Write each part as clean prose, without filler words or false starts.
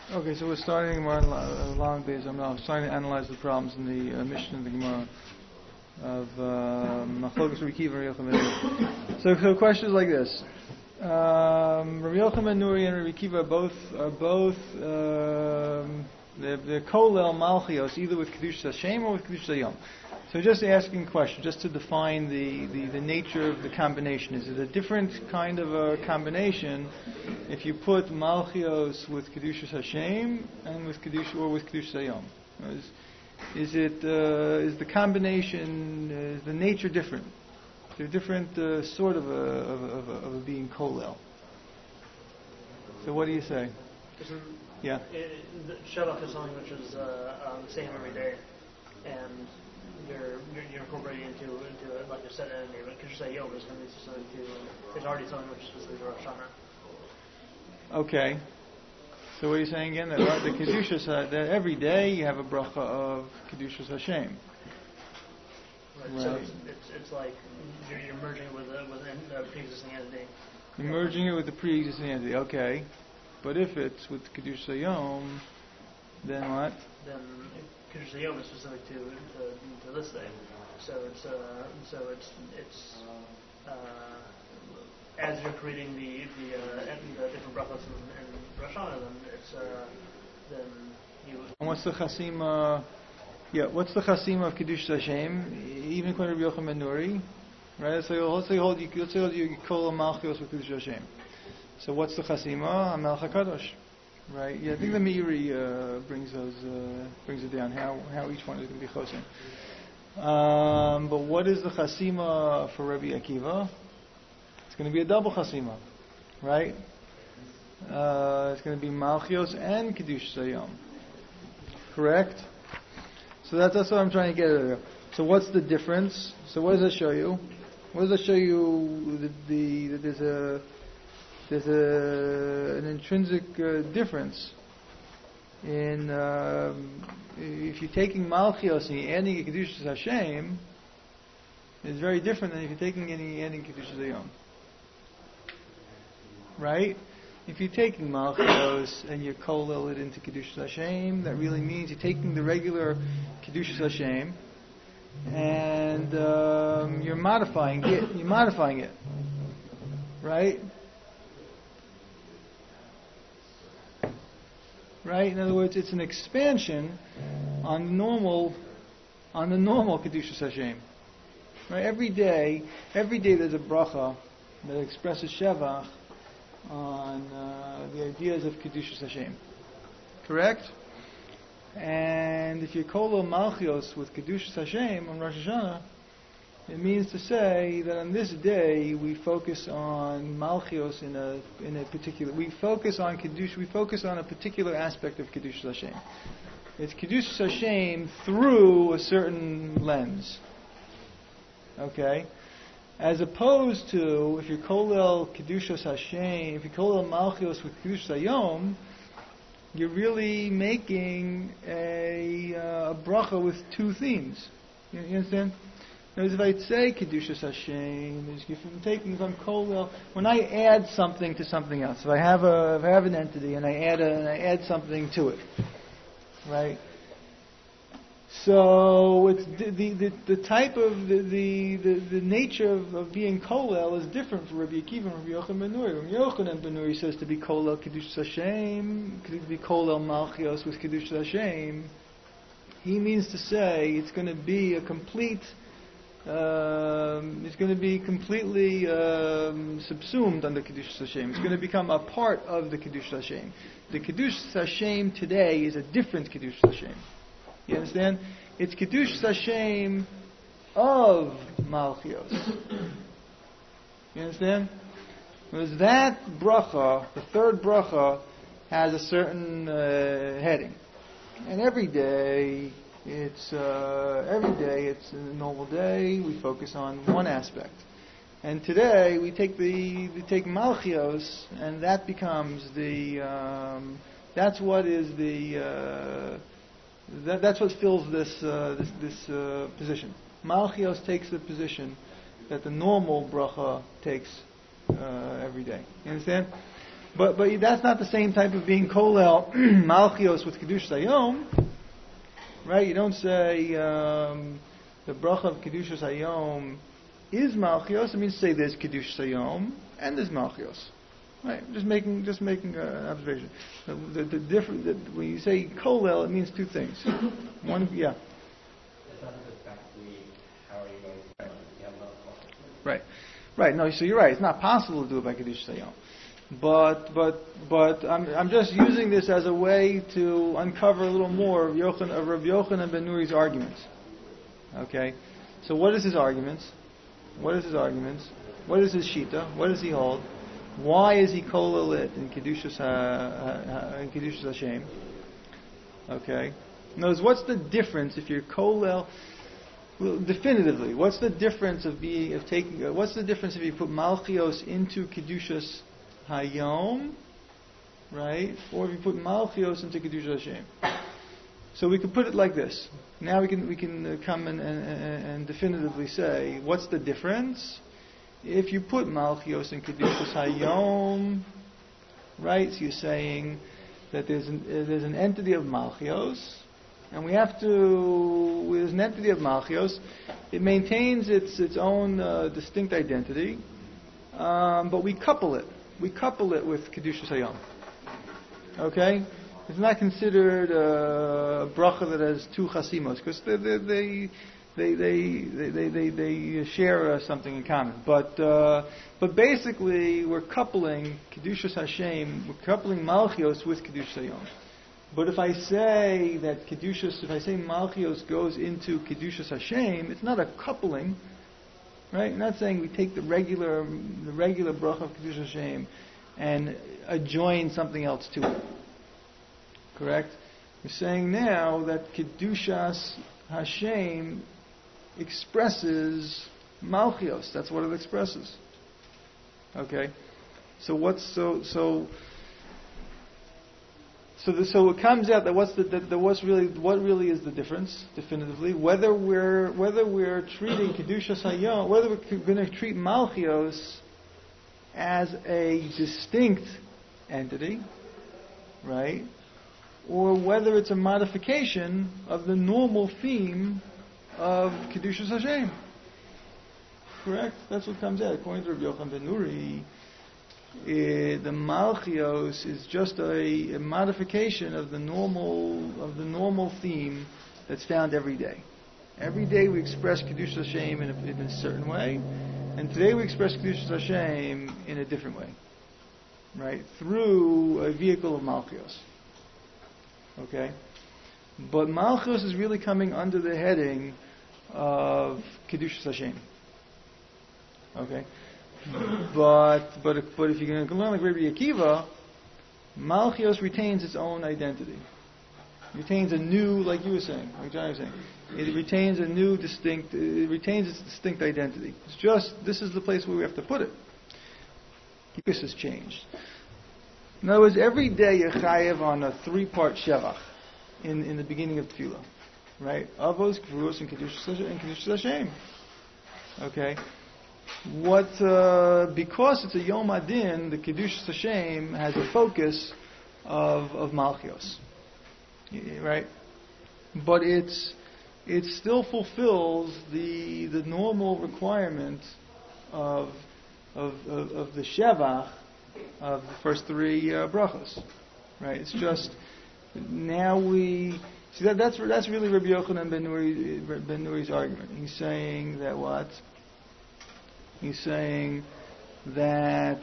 Okay, so we're starting more long days. I'm now starting to analyze the problems in the Mishnah of the Gemara of Machlokas Rabbi Akiva and Rabbi Yochanan. So questions like this: Rabbi Yochanan ben Nuri and Rabbi Akiva are both they're kolel malchios, either with Kedushas Hashem or with Kedushas Hayom. So just asking a question, just to define the nature of the combination. Is it a different kind of a combination if you put Malchios with Kedushas Hashem and with Kedushas Hayom? Is the combination, is the nature different? Is there a different sort of a being kolel? So what do you say? Yeah. Shabbat is something which is the same every day, and you're incorporating into it like a set entity. But Kedushas Hayom is going to be something it's already something which is specific to Rosh Hashanah. Okay. So what are you saying again? That the Kedushas, that every day you have a bracha of Kedushas Hashem. Right. So it's like you're merging it with a pre-existing entity. You're merging it with the pre-existing entity. Okay. But if it's with Kedushas Hayom, then what? Then Kedushas Hayom is specific to this thing. So it's as you're creating the different brachos in Rosh Hashanah, then you. And what's the chasima? Yeah, what's the chasima of Kedushas Hashem? Even according to Rabbi Yochanan ben Nuri, right? So let's say hold you kol malchios with Kedushas Hashem. So what's the chasima? Melech HaKadosh, right? Yeah, I think the Meiri brings it down how each one is going to be chosen. But what is the chasima for Rabbi Akiva? It's going to be a double chasima, right? It's going to be Malchios and Kedushas Hayom, correct? So that's what I'm trying to get at. So what's the difference? So what does that show you? What does that show you? That there's an intrinsic difference in if you're taking Malchios and you're adding Kedushas Hashem, it's very different than if you're taking adding Kedushas Hayom. Right? If you're taking Malchios and you're kolel it into Kedushas Hashem, that really means you're taking the regular Kedushas Hashem and you're modifying it. You're modifying it, right? Right. In other words, it's an expansion on the normal Kedushas Hashem. Right. Every day there's a bracha that expresses shevach on the ideas of Kedushas Hashem. Correct? And if you kolel malchios with Kedushas Hashem on Rosh Hashanah, it means to say that on this day we focus on malchios in a particular. We focus on kedusha. We focus on a particular aspect of Kedushas Hashem. It's Kedushas Hashem through a certain lens. Okay. As opposed to, if you kolel Kedushas Hashem, if you kolel Malchios with Kedushas Hayom, you're really making a bracha with two themes. You understand? In other words, if I say Kedushas Hashem, if I'm kolel, when I add something to something else, if I have an entity and I add something to it, right? So it's the type of the nature of being kolel is different for Rabbi Akiva and Rabbi Yochanan ben Nuri. Rabbi Yochanan ben Nuri says to be kolel Kedushas Hashem, to be kolel Malchios with Kedushas Hashem. He means to say it's going to be a complete. It's going to be completely subsumed under Kedushas Hashem. It's going to become a part of the Kedushas Hashem. The Kedushas Hashem today is a different Kedushas Hashem. You understand? It's Kedushas Hashem of Malchios. You understand? Because that bracha, the third bracha, has a certain heading, and every day it's a normal day. We focus on one aspect, and today we take Malchios, and that becomes that's what is that's what fills this position. Malchios takes the position that the normal bracha takes every day. You understand? but that's not the same type of being kolel malchios with kedushas hayom, right? You don't say the bracha of kedushas hayom is malchios. It means say there's kedushas hayom and there's malchios, right? Just making an observation. The different when you say kolel, it means two things. One, yeah. Right. No, so you're right. It's not possible to do it by kedushas hayom. But I'm just using this as a way to uncover a little more of Rabbi Yochanan ben Nuri's arguments. Okay, so what is his arguments? What is his shita? What does he hold? Why is he kolelit in kedushas Hashem? Okay, in other words, what's the difference if you're kolel? Well, definitively, what's the difference what's the difference if you put malchios into kedushas hayom, right? Or if you put malchios into kedushas Hashem. So we could put it like this. Now we can come and definitively say what's the difference if you put malchios in kedushas hayom, right? So you're saying that there's an entity of malchios. And there's an entity of malchios. It maintains its own distinct identity, but we couple it. We couple it with kedushas hayom. Okay, it's not considered a bracha that has two chasimos because they share something in common. But basically, we're coupling kedushas Hashem. We're coupling malchios with kedushas hayom. But if I say malchios goes into kedushas Hashem, it's not a coupling, right? I'm not saying we take the regular bracha of kedushas Hashem and adjoin something else to it. Correct? We're saying now that kedushas Hashem expresses malchios. That's what it expresses. Okay. So it comes out that what really is the difference definitively? Whether we're treating kedushas hayom, whether we're going to treat malchios as a distinct entity, right? Or whether it's a modification of the normal theme of kedushas Hashem. Correct? That's what comes out according to Rabbi Yochanan ben Nuri. The malchios is just a modification of the normal theme that's found every day. Every day we express kedushas Hashem in a certain way, and today we express kedushas Hashem in a different way, right? Through a vehicle of malchios. Okay, but malchios is really coming under the heading of kedushas Hashem. Okay. But if you're going to learn like Rabbi Akiva, malchios retains its own identity. It retains a new, like you were saying, like John was saying. It retains its distinct identity. It's just, this is the place where we have to put it. This has changed. In other words, every day you're chayev on a 3-part shevach in the beginning of tefillah. Right? Avos, Kvuros, and Kedushas Hashem. Okay? Because it's a Yom Adin, the Kedushas Hashem has a focus of Malchios, right? But it still fulfills the normal requirement of the Shevach of the first 3 brachos, right? It's just now we see that's really Rabbi Yochanan ben Nuri's argument. He's saying that what? He's saying that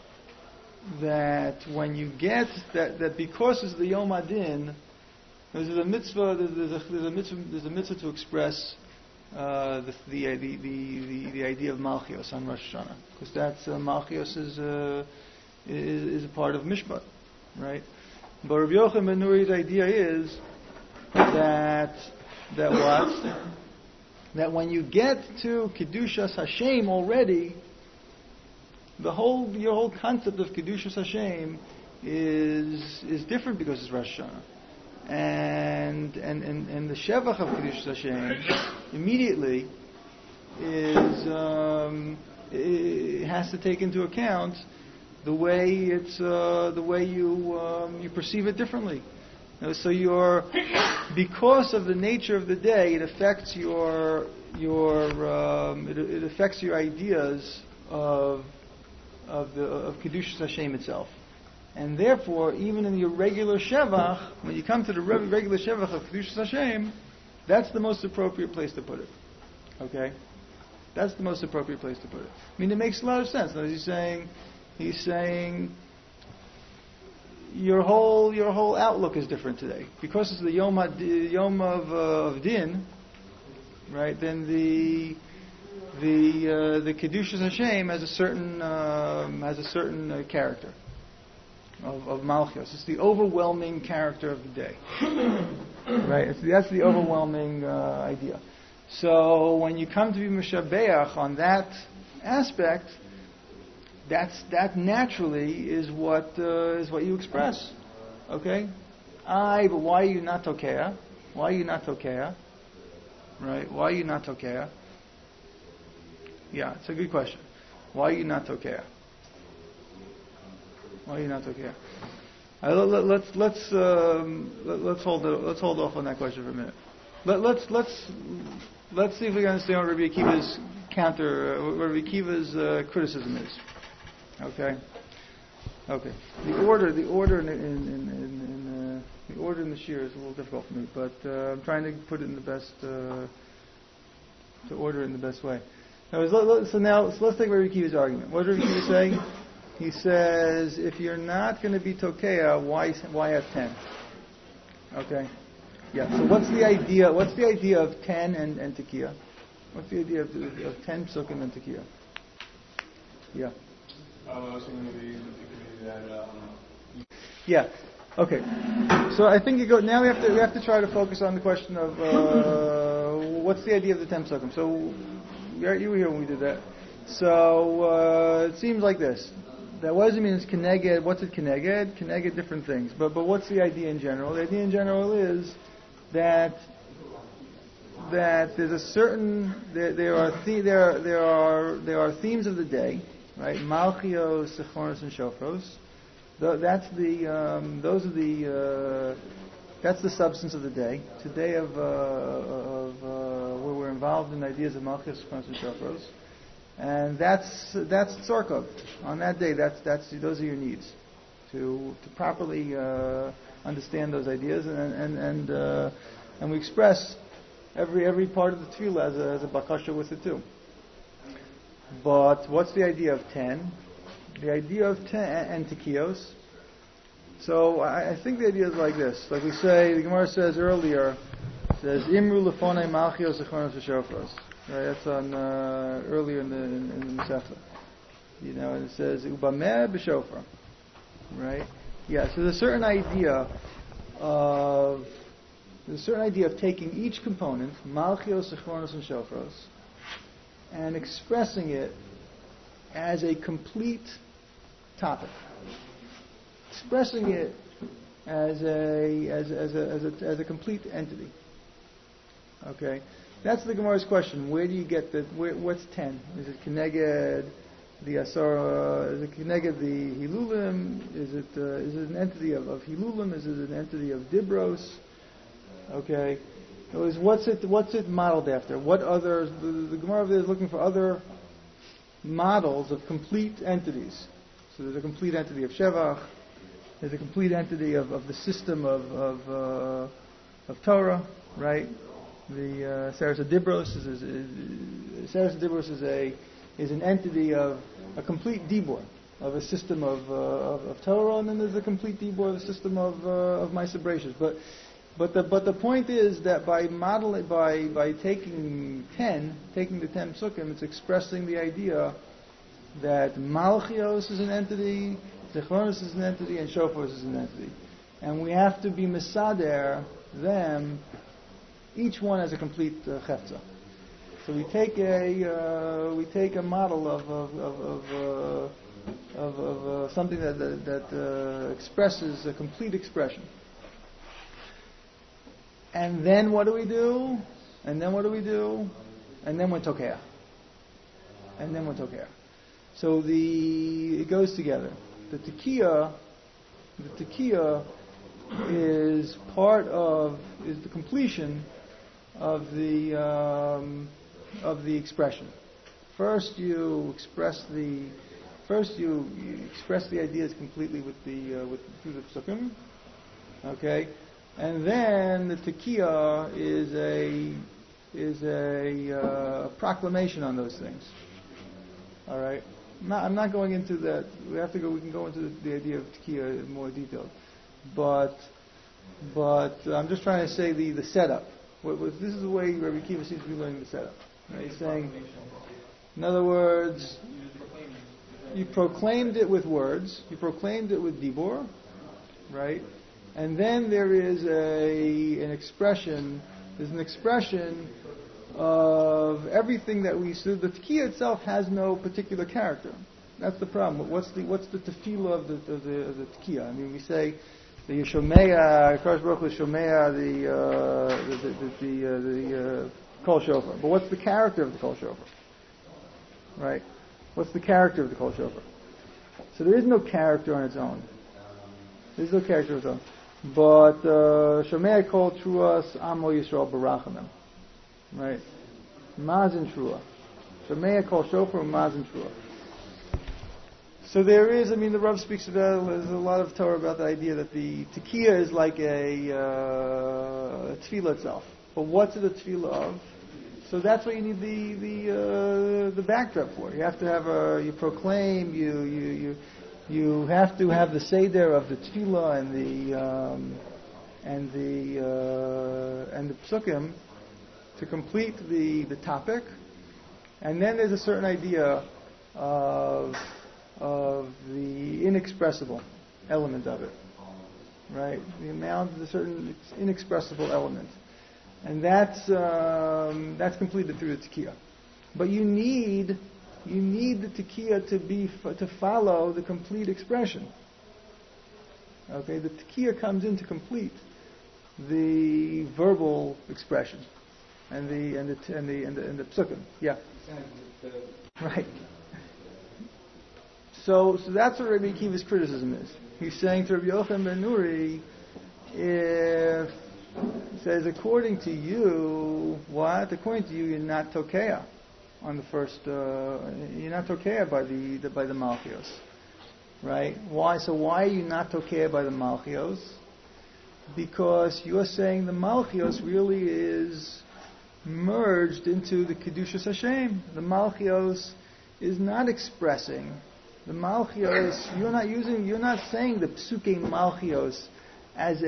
when you get that because it's the Yom Adin, there's a mitzvah to express the idea of Malchios on Rosh Hashanah, because that's Malchios is a part of Mishpat, right? But Rabbi Yochanan ben Nuri's idea is that what? That when you get to Kedushas Hashem already, your whole concept of Kedushas Hashem is different because it's Rosh Hashanah. And the Shevach of Kedushas Hashem immediately it has to take into account the way you perceive it differently. So because of the nature of the day, it affects it affects your ideas of Kedushas Hashem itself. And therefore, even in your regular Shevach, when you come to the regular Shevach of Kedushas Hashem, that's the most appropriate place to put it. Okay? That's the most appropriate place to put it. I mean, it makes a lot of sense. He's saying your whole outlook is different today. Because it's the Yom of Din, right, then the Kedushas Hashem has a certain character of Malchus. It's the overwhelming character of the day, right? That's the overwhelming idea. So when you come to be Meshabeach on that aspect, that naturally is what you express. Okay? But why are you not Tokeah? Why are you not Tokeah? Right? Why are you not Tokeah? Yeah, it's a good question. Why are you not Tokeah? Why are you not Tokeah? Let's hold off on that question for a minute. Let's see if we can understand what Rabbi Akiva's criticism is. Okay. The order in the shir is a little difficult for me, but I'm trying to put it in the best to order it in the best way. So let's take Rabbi Akiva's argument. What does Rabbi Akiva say? He says, if you're not going to be Tokeah, why have 10? Okay. Yeah. So what's the idea? What's the idea of 10 and Tekiah? What's the idea of 10 psukim and Tekiah? Yeah. Yeah. Okay. So I think now we have to try to focus on the question of what's the idea of the 10 psukim. So you were here when we did that. So it seems like this. That what does it mean? It's keneged. What's it keneged? Keneged different things. But what's the idea in general? The idea in general is that there's a certain there are themes of the day, right? Malchios, Sechoros, and Shofros. That's the substance of the day. It's a day of where we're involved in ideas of Malchios, Sechoros, and Shofros. And that's tzorkov. On that day, those are your needs to properly understand those ideas, and we express every part of the tefillah as a bakasha with it too. But what's the idea of 10? The idea of 10 and tekios. So I think the idea is like this. Like we say, the Gemara says earlier, says Imru lefonei malchios zechonos v'shofros. Right, that's on earlier in the Masechta. And it says Ubameh b'shofar. Right? Yeah. So there's a certain idea of taking each component, Malchios, Sechoros, and Shofros, and expressing it as a complete topic. Expressing it as a complete entity. Okay. That's the Gemara's question. Where do you get what's 10? Is it Keneged the Asara? Is it Keneged the Hilulim? Is it an entity of Hilulim? Is it an entity of Dibros? Okay. What's it modeled after? What others? The Gemara is looking for other models of complete entities. So there's a complete entity of Shevach. There's a complete entity of the system of Torah, right? The Saras Dibros is an entity of a complete dibur of a system of Torah, and then there's a complete dibur of a system of Ma'aser Bereishis. But the point is that by taking the 10 psukim, it's expressing the idea that Malchios is an entity, Zechonos is an entity, and Shofos is an entity, and we have to be mesader them. Each one has a complete chefza. So we take a model of something that expresses a complete expression. And then what do we do? And then we're Tokeah. So it goes together. the tekiah is is the completion of the expression. First you express the ideas completely through the psukim, okay, and then the tekiah is a proclamation on those things. All right. I'm not going into that. We can go into the idea of tekiah in more detail, but I'm just trying to say the setup. This is the way Rabbi Akiva seems to be learning the setup. Right? He's saying, in other words, you proclaimed it with words, you proclaimed it with dibur, right? And then there is an expression. There's an expression of everything that we see. The tekiah itself has no particular character. That's the problem. What's the tefillah of the tekiah? I mean, we say the Yeshomea, Kadosh Baruch Hu Shomea, the Kol Shofar. But what's the character of the Kol Shofar? Right? What's the character of the Kol Shofar? So there is no character on its own. There's no character on its own. But Shomea Kol Truas Amo Yisrael Barachamim. Right? Mazin Trua. Shomea Kol Shofar Mazin Trua. So there is, the Rav speaks about, there's a lot of Torah about the idea that the tekiah is like a tefillah itself. But what's it a tefillah of? So that's what you need the backdrop for. You have to have you proclaim, you have to have the seder of the tefillah and the psukim to complete the topic. And then there's a certain idea of the inexpressible element of it, right? The amount of a certain inexpressible element, and that's completed through the tekiah. But you need the tekiah to follow the complete expression. Okay, the tekiah comes in to complete the verbal expression and the psukim. Yeah, right. So that's what Rabbi Akiva's criticism is. He's saying to Rabbi Yochanan ben Nuri, if he says, according to you, you're not tokeah on the first. You're not tokeah by the malchios, right? Why? So why are you not tokeah by the malchios? Because you're saying the malchios really is merged into the kedushas Hashem. The malchios is not expressing. The malchios, you're not saying the psuke malchios as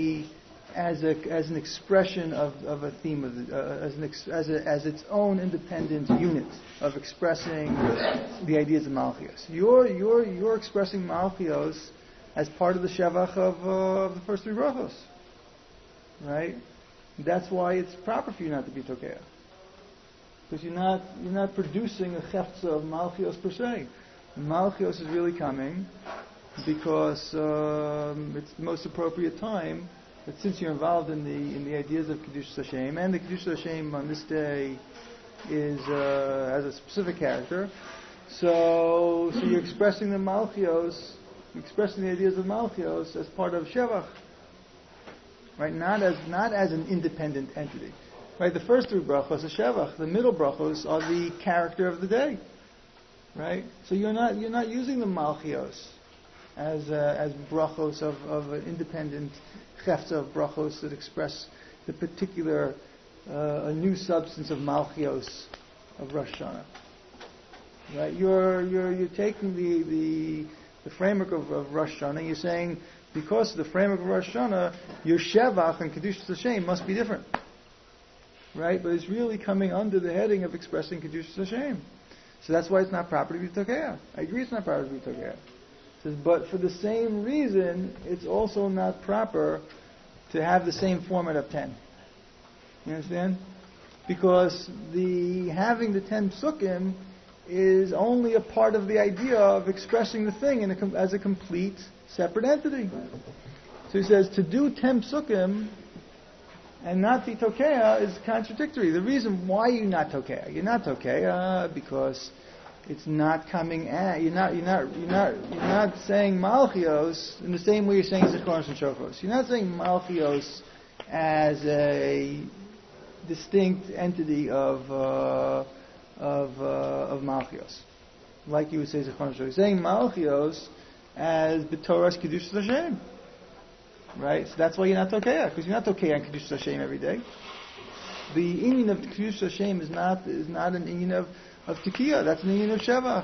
an expression of a theme as its own independent unit of expressing the ideas of malchios. You're expressing malchios as part of the shevach of the first three brachos, right? That's why it's proper for you not to be tokeah, because you're not producing a cheftza of malchios per se. Malchios is really coming because it's the most appropriate time. But since you're involved in the ideas of Kedushas Hashem, and the Kedushas Hashem on this day has a specific character, so you're expressing the malchios, expressing the ideas of malchios as part of shevach, right? Not as an independent entity, right? The first three brachos are shevach. The middle brachos are the character of the day. Right, so you're not using the malchios as brachos of an independent cheftza of brachos that express the particular a new substance of malchios of Rosh Hashanah. Right, you're taking the framework of Rosh Hashanah. You're saying because of the framework of Rosh Hashanah, your shevach and kedushas Hashem must be different. Right, but it's really coming under the heading of expressing kedushas Hashem. So that's why it's not proper to be tokeah. I agree it's not proper to be tokeah. Says, but for the same reason, it's also not proper to have the same format of 10. You understand? Because having the 10 psukim is only a part of the idea of expressing the thing as a complete, separate entity. So he says, to do 10 psukim and not be tokeah is contradictory. The reason why you're not tokeah because It's not coming at you're not saying Malchios in the same way you're saying Zichronos and Shofros. You're not saying Malchios as a distinct entity of Malchios, like you would say Zichronos. You're saying Malchios as B'Torah's Kedushas Hashem, right? So that's why you're not Tokeah, because you're not Tokeah on Kedushas Hashem every day. The inyan of Kedushas Hashem is not an inyan of Tekiah. That's an inyan of Shevach.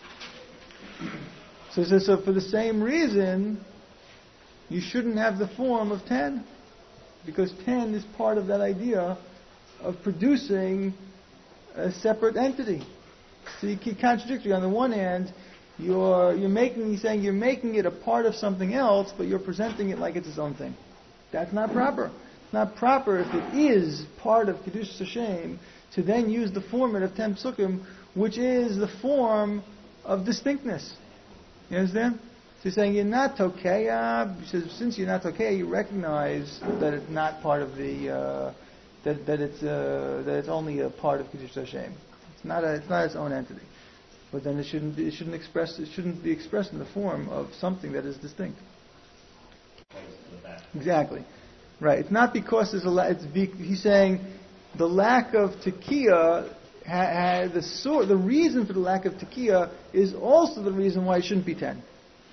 So for the same reason, you shouldn't have the form of 10, because 10 is part of that idea of producing a separate entity. So you keep contradictory. On the one hand, you're saying you're making it a part of something else, but you're presenting it like it's its own thing. That's not proper. It's not proper if it is part of Kedushas Hashem to then use the format of 10 psukim, which is the form of distinctness. You understand? So you're saying you're not Tokeah. Since you're not Tokeah, you recognize that it's not part of the that it's only a part of Kedushas Hashem. It's not its own entity. But then it shouldn't be expressed in the form of something that is distinct. Exactly. Right. It's not because he's saying the lack of tekiah, the reason for the lack of tekiah is also the reason why it shouldn't be 10.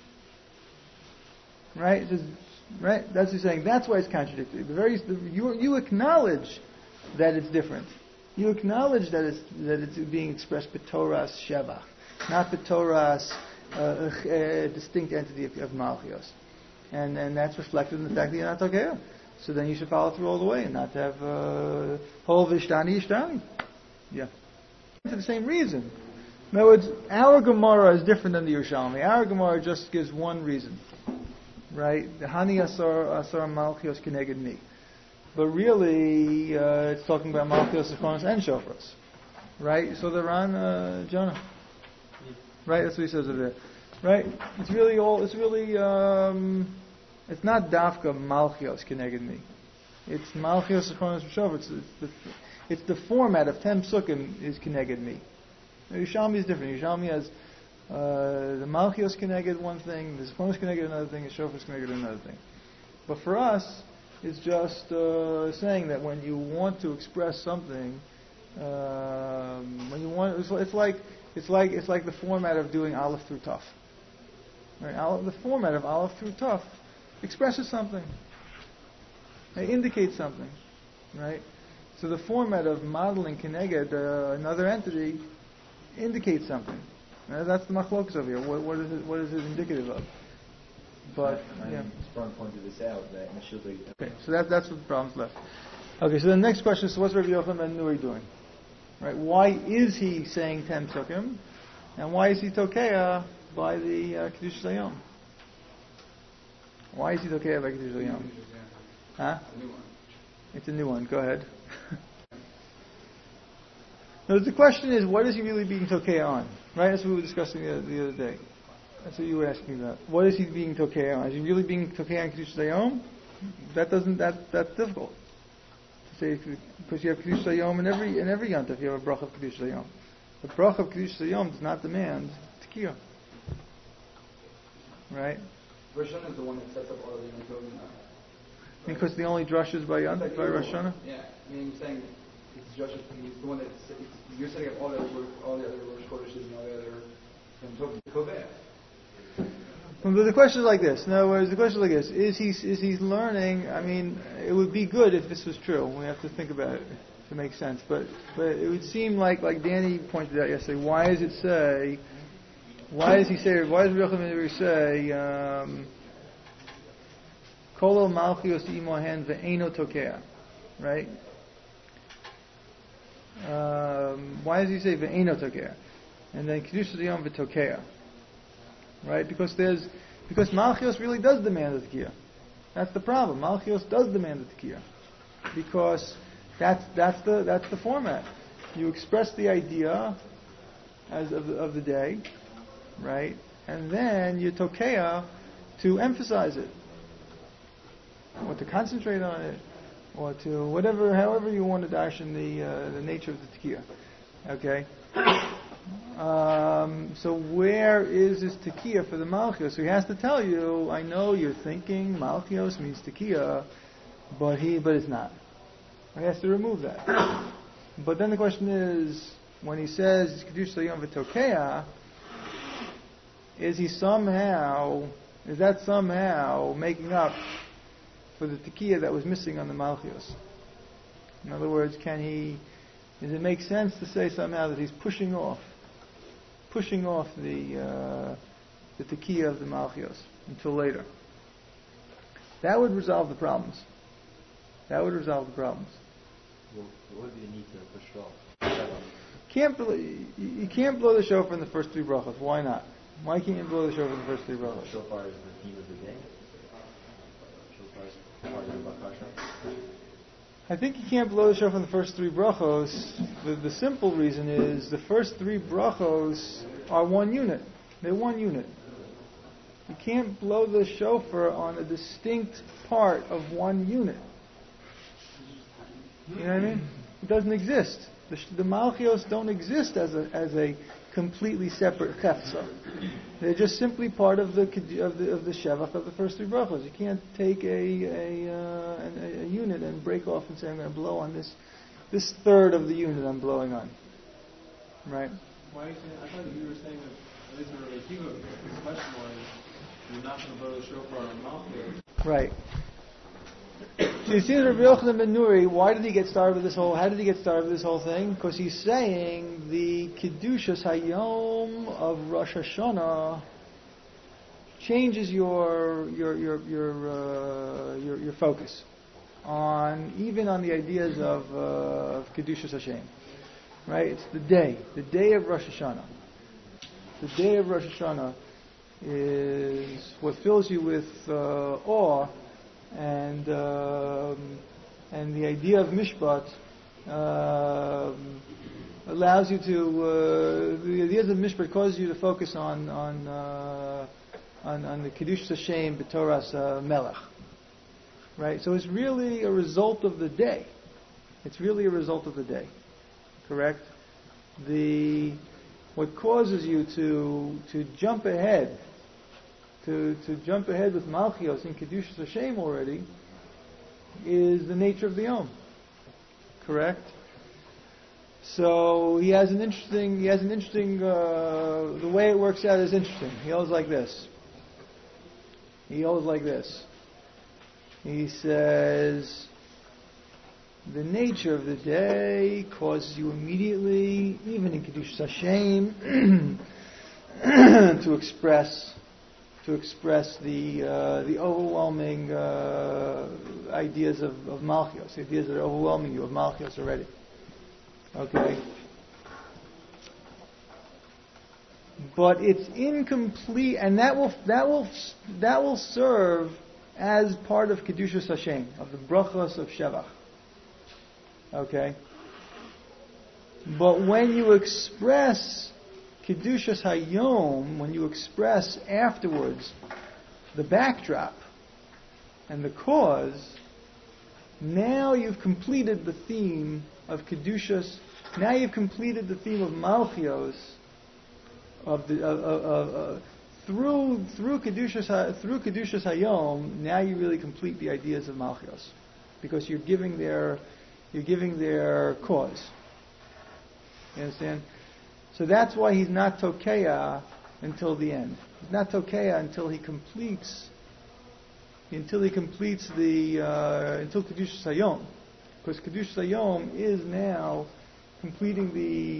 Right? Right? That's what he's saying. That's why it's contradictory. You acknowledge that it's different. You acknowledge that it's being expressed b'Torah's Shevach, not b'Torah's distinct entity of Malchios. And that's reflected in the fact that you're not Tokeah. So then you should follow through all the way and not have Hol Vishtani Yishtani. Yeah. For the same reason. In other words, our Gemara is different than the Yerushalmi. Our Gemara just gives one reason. Right? The Hani Asar Malchios Keneged Mi. But really, it's talking about Malchios, Zichronos, and Shofros. Right? So they're on Jonah. Right? That's what he says over there. Right? It's not Dafka Malchios Keneged Mi. It's Malchios, Zichronos, and Shofros. It's the format of 10 psukim is Keneged Mi. Yerushalmi is different. Yerushalmi has the Malchios Keneged one thing, the Zichronos Keneged another thing, the Shofros Keneged another thing. But for us, it's just saying that when you want to express something, it's like the format of doing Aleph through Taf. Right? The format of Aleph through Taf expresses something. It indicates something, right? So the format of modeling Keneged another entity indicates something. That's the machlokas over here. What is it indicative of? But Strong pointed this out that initially. Okay, so that's what the problem's left. Okay, so the next question is, so what's Rabbi Yochanan ben Nuri doing? Right? Why is he saying 10 psukim, and why is he Tokeah by the Kedushas Hayom? Why is he Tokeah by Kedushas Hayom? Huh? It's a new one. Go ahead. Now, the question is, what is he really being Tokeah on? Right? That's what we were discussing the other day. That's what you were asking about. What is he being Tokeah on? Is he really being Tokeah on Kedushas Hayom? That's difficult to say, because you have Kedushas Hayom in every Yontif. You have a bracha of Kedushas Hayom. The bracha of Kedushas Hayom does not demand Tekiah. Right? Rosh Hashanah is the one that sets up all the Yontif. Because the only drush is by Rosh Hashanah? Yeah. I mean, I'm saying it's the one that you're setting up all the other Rosh Chodeshes and all the other Koveh. But the question is like this. In other words, the question is like this: Is he learning? I mean, it would be good if this was true. We have to think about it to make sense. But it would seem like Danny pointed out yesterday. Why does he say? Why does Rabbi Yochanan say? Kolo Malchios Imohen ve'eno Tokeah, right? Why does he say ve'eno Tokeah? And then Kedushas Hayom v'Tokeah. Right? Because Malchios really does demand the Tekiah. That's the problem. Malchios does demand the Tekiah. Because that's the format. You express the idea as of the day, right? And then you Tokeah to emphasize it. Or to concentrate on it. Or to however you want to darshan the nature of the Tekiah. Okay? So where is this tekiah for the Malchios? So he has to tell you, I know you're thinking Malchios means tekiah, but it's not. He has to remove that. But then the question is, when he says Kedusha Yom V'Tokeah, is that somehow making up for the tekiah that was missing on the Malchios? In other words, does it make sense to say somehow that he's pushing off the tekiah of the Malchios until later? That would resolve the problems. Well, what do you need to push it off? You can't blow the shofar in the first three brachos. Why not? Why can't you blow the shofar in the first three brachos? Shofar is the theme of the day. Shofar is part of the bakasha. I think you can't blow the shofar in the first three brachos. The simple reason is the first three brachos are one unit. They're one unit. You can't blow the shofar on a distinct part of one unit. You know what I mean? It doesn't exist. The Malchios don't exist as a completely separate chefza. They're just simply part of the shevach of the first three brachos. You can't take a unit and break off and say I'm going to blow on this third of the unit I'm blowing on. Right? Why are you saying? I thought you were saying that at least in Rabbi Akiva, his question was you're not going to blow the shofar on Malchios. Right. So you see, Rabbi Yochanan ben Nuri, why did he get started with this whole? How did he get started with this whole thing? Because he's saying the Kedushas Hayom of Rosh Hashanah changes your focus even on the ideas of Kedushas Hashem. Right? It's the day of Rosh Hashanah. The day of Rosh Hashanah is what fills you with awe. And the idea of mishpat allows you to the ideas of mishpat causes you to focus on the Kedushas Hashem b'Toras Melech, right? So it's really a result of the day. Correct? What causes you to jump ahead. To jump ahead with Malchios and Kedushas Hashem already is the nature of the Yom. Correct? So he has an interesting, the way it works out is interesting. He holds like this. He says, the nature of the day causes you immediately, even in Kedushas Hashem, to express the overwhelming ideas of Malchios, the ideas that are overwhelming you of Malchios already. Okay? But it's incomplete, and that will serve as part of Kedushas Hashem, of the brachos of Shevach. Okay? But when you express Kedushas Hayom, when you express afterwards the backdrop and the cause, now you've completed the theme of Kedushas. Now you've completed the theme of Malchios through Kedushas Hayom. Now you really complete the ideas of Malchios because you're giving their cause. You understand? So that's why he's not Tokeah until the end. He's not Tokeah until he completes until Kedushas Hayom, because Kedushas Hayom is now completing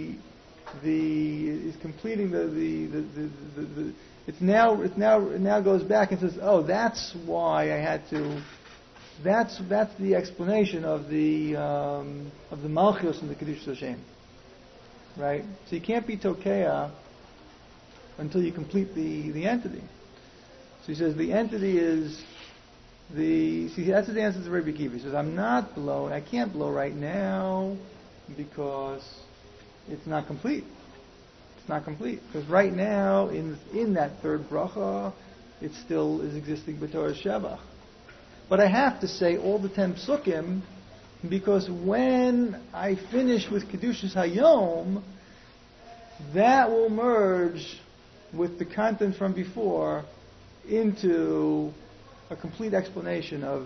it now goes back and says, oh, that's why I had to. That's the explanation of the Malchus and the Kedushas Hashem. Right? So you can't be Tokeah until you complete the entity. So he says the entity is that's the answer to Rabbi Akiva. He says, I can't blow right now because it's not complete. It's not complete. Because right now, in that third bracha, it still is existing b'Torah Shevach. But I have to say all the 10 psukim, because when I finish with Kedushas Hayom, that will merge with the content from before into a complete explanation of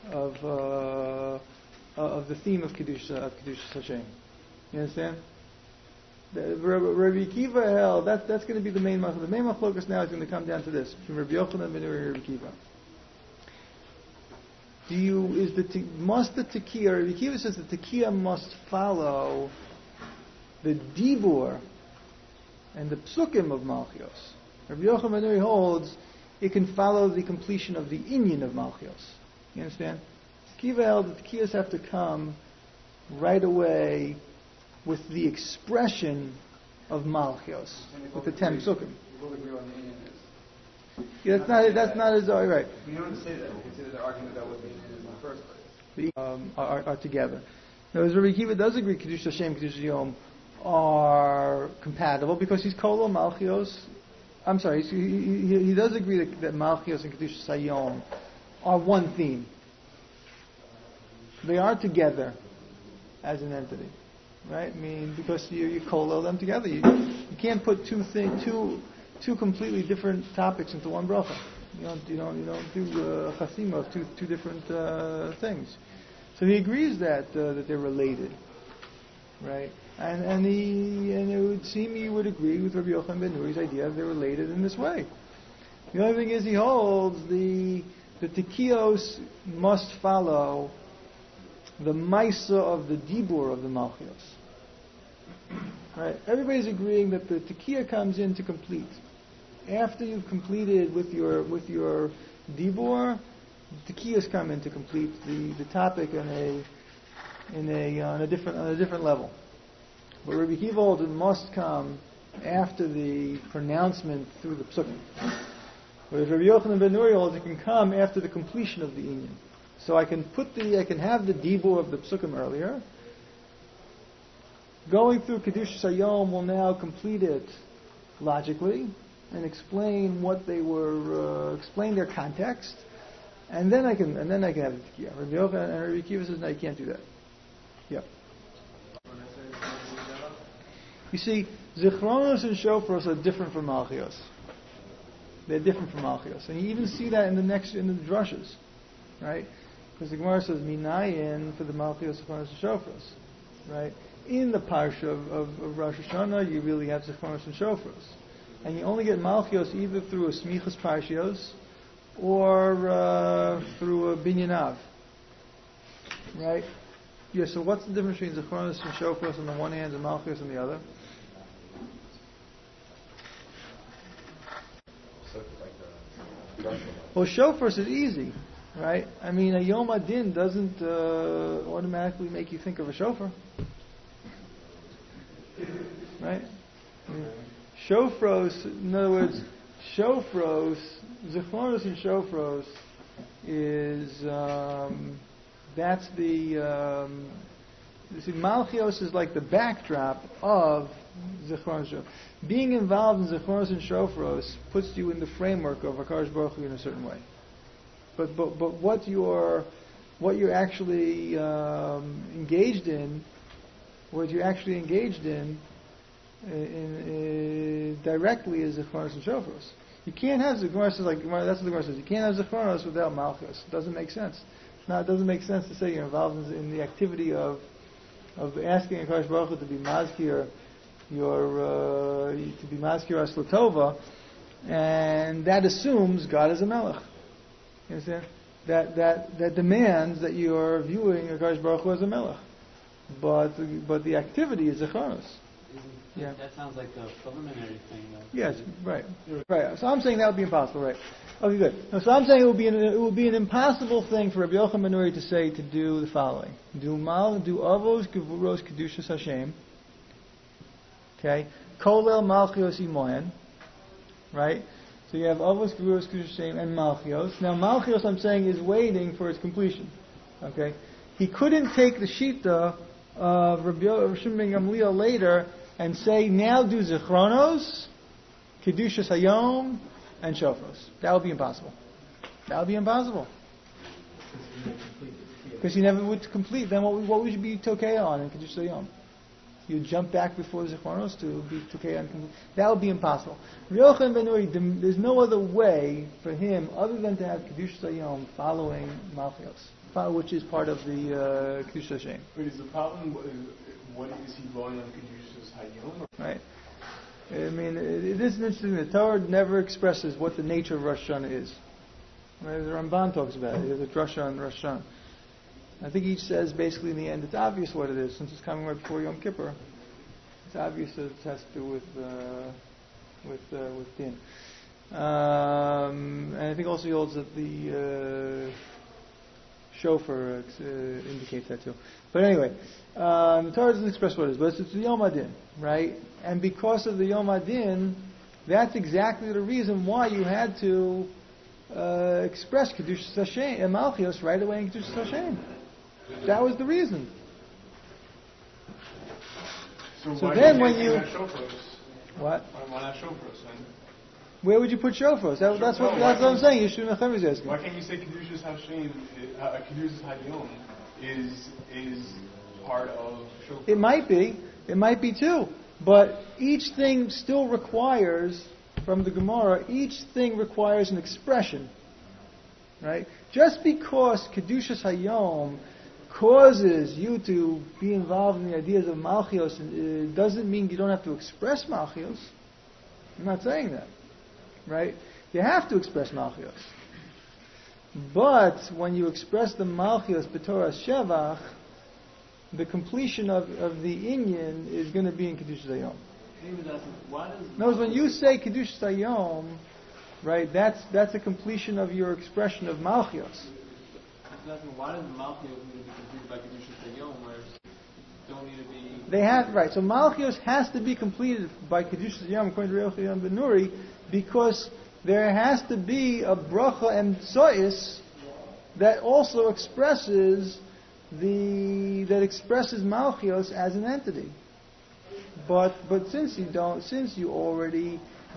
the theme of Kedusha Hashem. You understand? Rabbi Akiva held that's going to be the main machlokes. The main machlokes now is going to come down to this between Rabbi Yochanan ben Nuri and Rabbi Akiva. Must the tekiah? Rabbi Akiva says the tekiah must follow the dibur and the psukim of Malchios. Rabbi Yochanan ben Nuri holds it can follow the completion of the inyan of Malchios. You understand? Akiva held that the tekiyahs have to come right away with the expression of Malchios, with the 10 psukim. We both agree on the inyan is. Yeah, that's not as right. We don't say that. We consider the argument about what the inyan is in the first place. Are together. Now, as Rabbi Akiva does agree, Kedusha Hashem, Kedusha Yom are compatible because he's Kol Malchios. I'm sorry, he does agree that Malchios and Kedusha Hayom are one theme. They are together as an entity, right? I mean, because you Kol them together. You can't put two completely different topics into one bracha. You don't do chasima of two different things. So he agrees that they're related, right? And it would seem he would agree with Rabbi Yochanan ben Nuri's idea that they're related in this way. The only thing is he holds the tekios must follow the maisa of the dibur of the malchios. Right? Everybody's agreeing that the tekiah comes in to complete. After you've completed with your dibur, the tekiyos come in to complete the topic on a different level. But Rabbi Akiva holds it must come after the pronouncement through the psukim. Whereas Rabbi Yochanan ben Nuri holds it can come after the completion of the inyan. So I can have the dibur of the psukim earlier. Going through Kedusha Hayom will now complete it logically and explain what they were, explain their context, and then I can have the tekiah. Rabbi Yochanan and Rabbi Akiva says no, you can't do that. Yep. You see, Zichronos and Shofros are different from Malchios. They're different from Malchios, and you even see that in the drushes, right? Because the Gemara says Minayin for the Malchios, Zichronos and Shofros, right? In the parsha of Rosh Hashanah, you really have Zichronos and Shofros. And you only get Malchios either through a Smichas Parshios or through a Binyanav. Right? Yeah, so what's the difference between Zichronos and Shofros on the one hand and Malchios on the other? Well, Shofros is easy, right? I mean, a Yom Adin doesn't automatically make you think of a shofar. Right? Shofros, in other words, Zichronos and Shofros is, that's the, Malchios is like the backdrop of Zichronos and Shofros. Being involved in Zichronos and Shofros puts you in the framework of HaKadosh Baruch Hu in a certain way. But what you're actually engaged in directly is Zichronos and Shofros. You can't have Zichronos, that's what the Gemara says. You can't have Zichronos without Malchus. It doesn't make sense. It doesn't make sense to say you're involved in the activity of asking HaKadosh Baruch Hu to be mazkir Aslatova, and that assumes God is a melech. You understand? That demands that you are viewing HaKadosh Baruch Hu as a melech. But the activity is Zichronos. Yeah. That sounds like a preliminary thing, though. Yes, right. So I'm saying that would be impossible, right? Okay, good. So I'm saying it would be an impossible thing for Rabbi Yochanan ben Nuri to do the following: do avos gevuros kedushas Hashem. Okay, kolel malchios imohen. Right. So you have avos gevuros kedushas Hashem and malchios. Now malchios, I'm saying, is waiting for its completion. Okay. He couldn't take the shita of Rabbi Shimon ben Gamliel later and say, now do Zichronos, Kedushas Hayom, and Shofros. That would be impossible. Because he never would complete. Then what would you be Tokei on in Kedushas Hayom? You jump back before the Zichronos to be Tukei. That would be impossible. Yochanan ben Nuri, there's no other way for him other than to have Kedushas Hayom following Malchios, which is part of the Kedushas Hashem. But is the problem, what is he going on Kedushas Hayom? Right. I mean, it is interesting. The Torah never expresses what the nature of Rosh Hashanah is. Right? The Ramban talks about it. There's a drasha on Rosh Hashanah. I think each says basically in the end it's obvious what it is, since it's coming right before Yom Kippur. It's obvious that it has to do with din. And I think also he holds that the shofar indicates that too. But anyway, the Torah doesn't express what it is, but it's the Yom Adin, right? And because of the Yom Adin, that's exactly the reason why you had to express Kedushas Hashem and Malchios right away in Kedushas Hashem. That was the reason. So then when you... What? Why not shofars? Where would you put shofars? That's what I'm saying. Yeshua Nachem is asking. Why can't you say Kedushas Hashem, Kedushas Hayom is part of shofar? It might be too. But each thing still requires, from the Gemara, each thing requires an expression. Right? Just because Kedushas Hayom causes you to be involved in the ideas of Malchios, doesn't mean you don't have to express Malchios. I'm not saying that. Right? You have to express Malchios. But when you express the Malchios b'Torah Shevach, the completion of the Inyan is going to be in Kedushas Hayom. Notice when you say Kedushas Hayom, right, that's a completion of your expression of Malchios. Why does Malchios need to be completed by Kedushas Hayom, where don't need to be... They have, right, so Malchios has to be completed by Kedushas Hayom, according to Yochanan ben Nuri, because there has to be a bracha and sois that also expresses Malchios as an entity. But since you already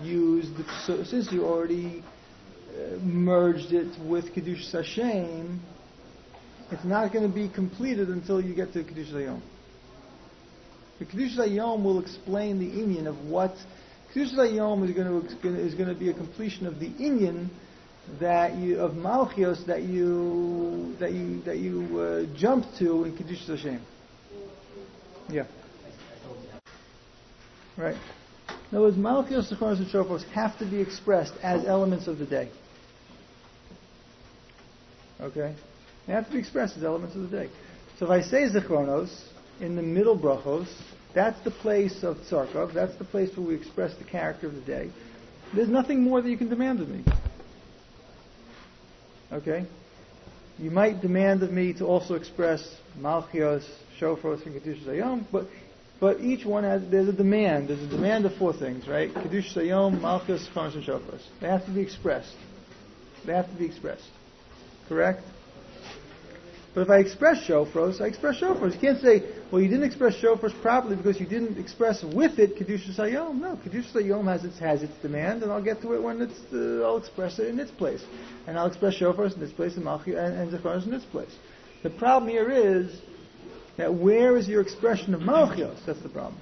merged it with Kedushas Hashem, it's not going to be completed until you get to Kedushas Hayom. The Kedushas Hayom will explain the inyan of what Kedushas Hayom is going to be a completion of the inyan of Malchios that you jump to in Kedushas Hashem. Yeah. Right. In other words, Malchios, Zichronos, and Shofars have to be expressed as elements of the day. Okay? They have to be expressed as elements of the day. So if I say Zichronos in the middle brachos, that's the place of Tzarkov, that's the place where we express the character of the day. There's nothing more that you can demand of me. Okay? You might demand of me to also express Malchios, Shofros, and Kedushas Hayom, but each one there's a demand. There's a demand of four things, right? Kedushas Hayom, Malchios, Zichronos, and Shofros. They have to be expressed. Correct? But if I express shofros, I express shofros. You can't say, well, you didn't express shofros properly because you didn't express with it Kedushas Hayom. No, Kedushas Hayom has its demand, and I'll get to it when I'll express it in its place. And I'll express shofros in its place, and Zichronos in its place. The problem here is that where is your expression of Malchios? That's the problem.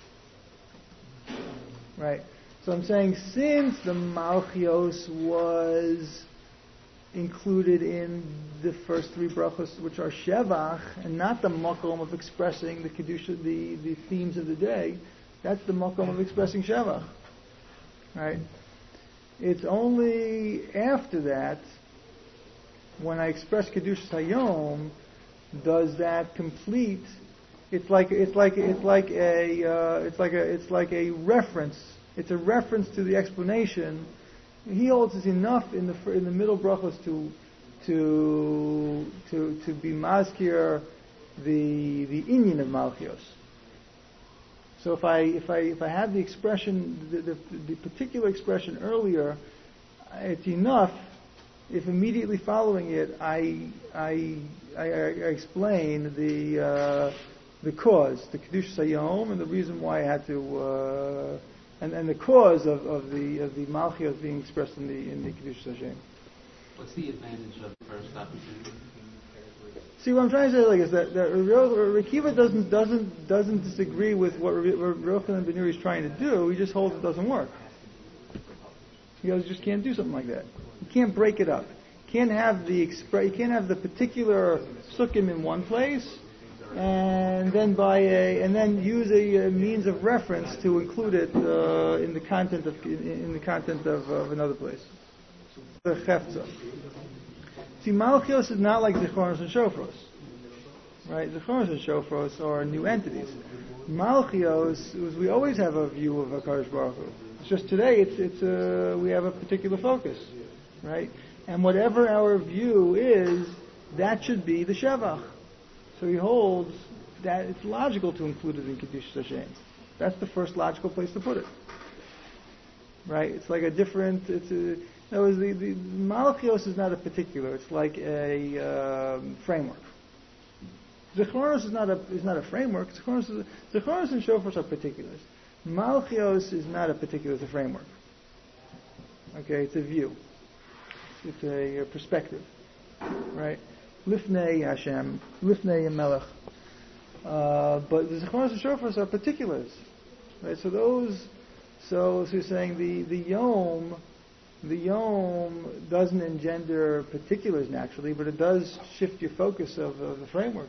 Right? So I'm saying, since the Malchios was included in the first three brachos, which are Shevach, and not the makom of expressing the Kedusha, the themes of the day, that's the makom of expressing Shevach. Right? It's only after that, when I express Kedushas Hayom, does that complete. It's like a reference. It's a reference to the explanation. He holds it's enough in the middle brachos to be mazkir the inyan of Malchios. So if I have the expression, the particular expression earlier, it's enough if immediately following it I explain the cause, the Kedushas Hayom, and the reason why I had to. And the cause of the Malchios being expressed in the Kedushas Hashem. What's the advantage of the first opportunity? See, what I'm trying to say is that Rabbi Akiva doesn't disagree with what Rabbi Yochanan ben Nuri is trying to do. He just holds it doesn't work. He goes, you just can't do something like that. You can't break it up. You can't have the particular sukkim in one place, and then use a means of reference to include it in the content of another place. The Chefza. See, Malchios is not like Zichronos and Shofros, right? Zichronos and Shofros are new entities. Malchios, we always have a view of HaKadosh Baruch Hu. It's just today, we have a particular focus, right? And whatever our view is, that should be the Shevach. So he holds that it's logical to include it in Kedushas Hashem. That's the first logical place to put it, right? It's like the Malchios is not a particular. It's like a framework. Zichronos is not a framework. Zichronos and Shofars are particulars. Malchios is not a particular. It's a framework. Okay, it's a view. It's a perspective, right? Lifnei Hashem, Lifnei Melech. But the Zichronos and Shofars are particulars, right? So you're saying the Yom doesn't engender particulars naturally, but it does shift your focus of the framework.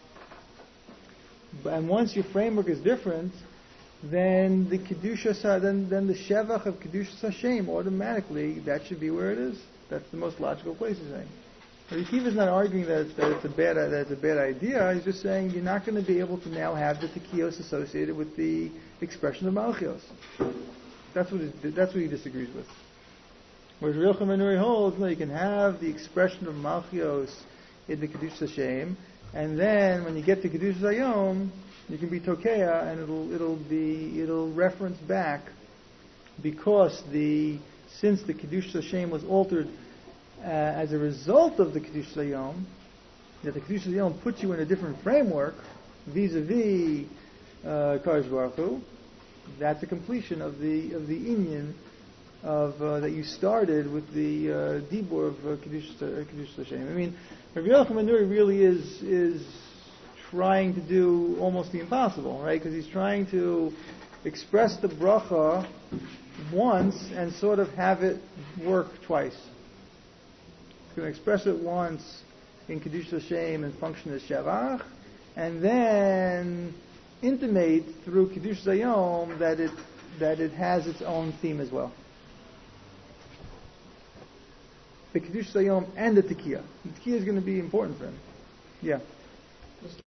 And once your framework is different, then the Kedushas, then the Shevach of Kedushas Hashem automatically that should be where it is. That's the most logical place, he's saying. Akiva is not arguing that it's a bad idea. He's just saying you're not going to be able to now have the Tekios associated with the expression of Malchios. That's what he disagrees with. Whereas Yochanan ben Nuri holds, no, you can have the expression of Malchios in the Kedushas Hashem, and then when you get to Kedushas Hayom, you can be Tokeya, and it'll reference back, because since the Kedushas Hashem was altered as a result of the Kedushas Hayom, that the Kedushas Hayom puts you in a different framework vis-a-vis Kadosh Baruch Hu. That's a completion of the inyan of that you started with the dibur of Kedushas Hashem. I mean, Rabbi Yochanan ben Nuri really is trying to do almost the impossible, right? Because he's trying to express the bracha once and sort of have it work twice. He's going to express it once in Kedushas Hashem and function as Shevach, and then intimate through Kedushas Hayom that it has its own theme as well. The Kedushas Hayom and the Tekiah. The Tekiah is going to be important for him. Yeah.